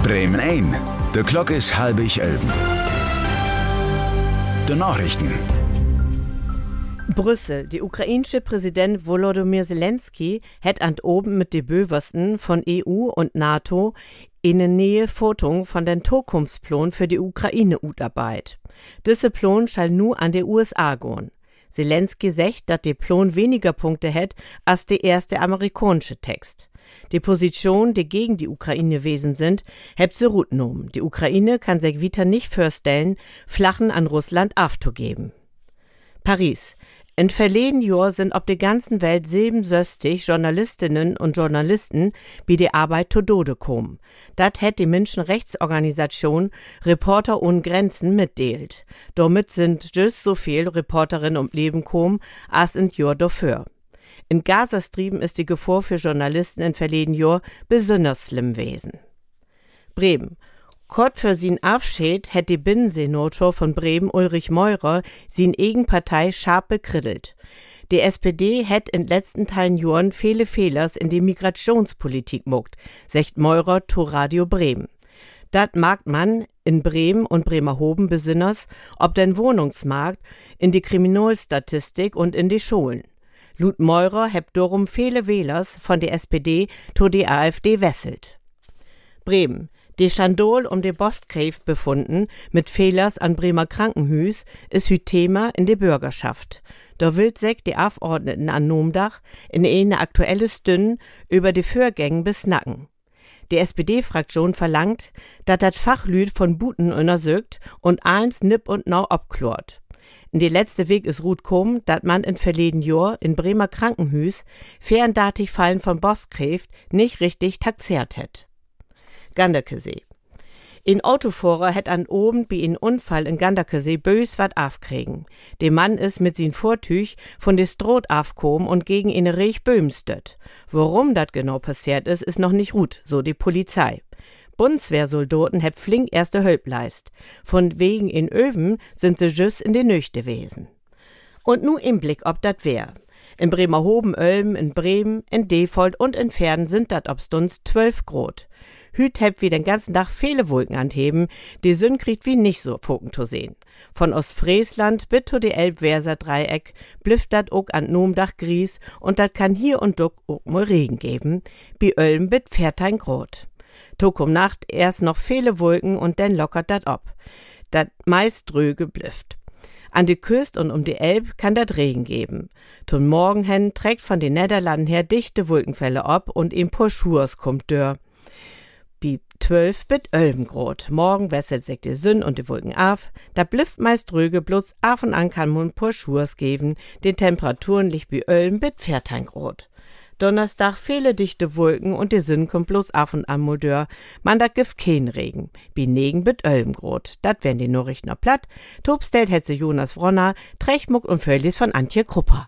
Bremen ein. De Klok is 10:30. De Nachrichten. Brüssel. Der ukrainische Präsident Volodymyr Zelensky hat an oben mit den Böversten von EU und NATO in der Nähe Fotung von den Zukunftsplan für die Ukraine-Utarbeit. Diese Plan soll nu an die USA gehen. Zelensky sagt, dass der Plan weniger Punkte hat als der erste amerikanische Text. Die Position, die gegen die Ukraine wesen sind, hebt sie gut genommen. Die Ukraine kann sich wieder nicht vorstellen, Flachen an Russland aufzugeben. Paris. In verleden Jahr sind auf der ganzen Welt 67 Journalistinnen und Journalisten bei der Arbeit zu Tode gekommen. Das hat die Menschenrechtsorganisation Reporter ohne Grenzen mitdeelt. Damit sind just so viel Reporterinnen ums Leben gekommen als in Jahr dafür. In Gazastrieben ist die Gefahr für Journalisten in verleden Jahr besonders schlimm gewesen. Bremen. Kurz für sin Abschied hat die Binnensenator von Bremen Ulrich Meurer sin eigen Partei scharf bekrittelt. Die SPD hat in letzten Teilen Jahren viele Fehlers in die Migrationspolitik muckt, sagt Meurer zu Radio Bremen. Dat mag man in Bremen und Bremerhoven besonders ob den Wohnungsmarkt, in die Kriminalstatistik und in die Schulen. Laut Meurer hebt darum viele Wählers von der SPD zu die AfD wesselt. Bremen. Die Schandol um de Bostgrave befunden mit Fehlers an Bremer Krankenhüs ist hüt Thema in der Bürgerschaft. Da will sich die Abgeordneten an Nomdach in eine aktuelle Stünde über die Vorgänge besnacken. Die SPD-Fraktion verlangt, dass das Fachlüd von Buten untersucht und eins nipp und nau abklort. In die letzte Weg ist Ruth gekommen, dass man in verleden Jahr in Bremer Krankenhüs ferndatig Fallen von Bostgrave nicht richtig taxiert hat. Ganderkesee. Ein Autofahrer hat an oben bei einem Unfall in Ganderkesee bös wat aufkriegen. Der Mann ist mit sin Vortüch von der Stroh aufgekommen und gegen eine Reich böhmstet. Warum das genau passiert ist noch nicht gut, so die Polizei. Bundeswehrsoldaten heb flink erste Hülp leist. Von wegen in Öven sind sie just in die Nüchte wesen. Und nu im Blick ob dat wär. In Bremerhoven, Ölm, in Bremen, in Defold und in Verden sind dat obstunds 12 Grad. Hüt hebt wie den ganzen Tag viele Wolken anheben, die Sünn kriegt wie nicht so Foken zu sehen. Von Ostfriesland bis zu die Elbweser-Dreieck blüfft dat ook an Nomdach Gries und dat kann hier und dort ook mal Regen geben, bi Ölm bit 14 Grad. Tog um Nacht erst noch viele Wolken und dann lockert dat ab. Dat meist dröge blüfft. An die Küste und um die Elb kann dat Regen geben. Tun Morgen hen trägt von den Niederlanden her dichte Wolkenfälle ab und im Purschurs kommt dör. Bi 12 bit 11 Grad. Morgen wesselt sich die Sünn und die Wolken auf. Da blüfft meist dröge, bloß af und an kann man Purschurs geben. Die Temperaturen liegt bi 11 bit 14 Grad. Donnerstag viele dichte Wolken und die Sünn kommt bloß af und an Moldör. Man da gibt kein Regen. Bi 9 bit 11 Grad. Dat wären die Nachrichten noch platt. Tobstellt hetze Jonas Wronner, Trechmuck und Völlis von Antje Krupper.